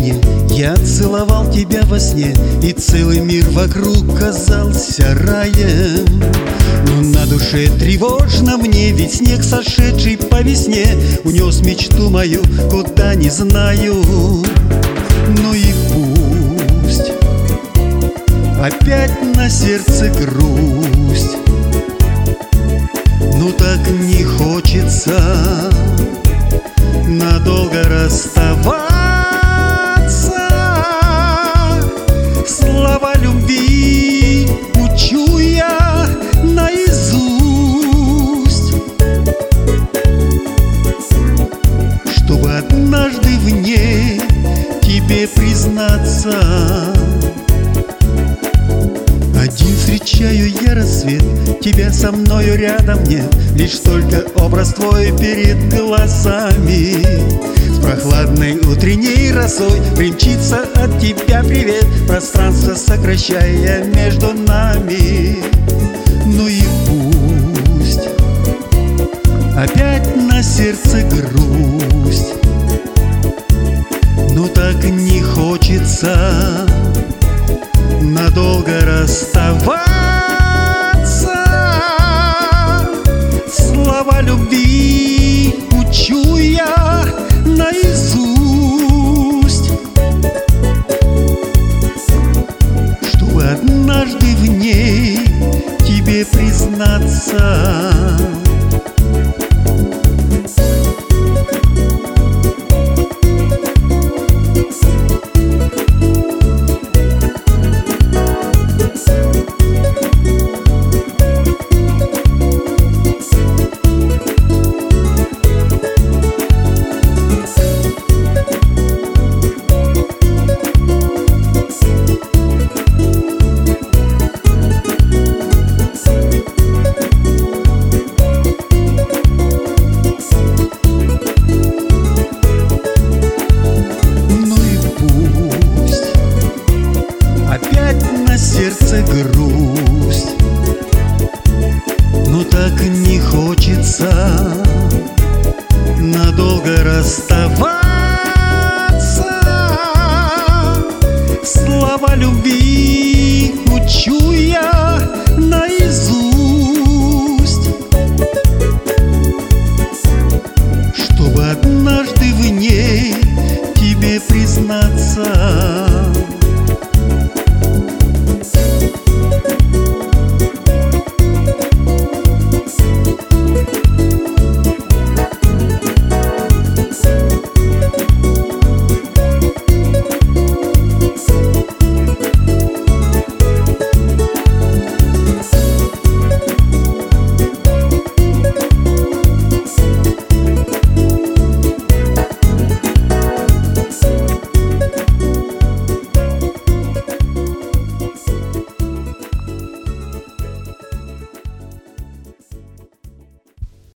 мне, я целовал тебя во сне, и целый мир вокруг казался раем. Но на душе тревожно мне, ведь снег, сошедший по весне, унес мечту мою, куда не знаю. Ну и пусть опять на сердце грусть, ну так не хочется надолго расставаться. Слова любви учу я наизусть, чтобы однажды в ней тебе признаться. Один встречаю я рассвет, тебя со мною рядом нет, лишь только образ твой перед глазами. С прохладной утренней росой примчится от тебя привет, пространство сокращая между нами. Ну и пусть опять на сердце грусть, ну так не хочется надолго расставаться. Слова любви учу я наизусть, чтобы однажды в ней тебе признаться. Сердце грусть, но так не хочется надолго расставаться. Слова любви учу я наизусть, чтобы однажды в ней тебе признаться.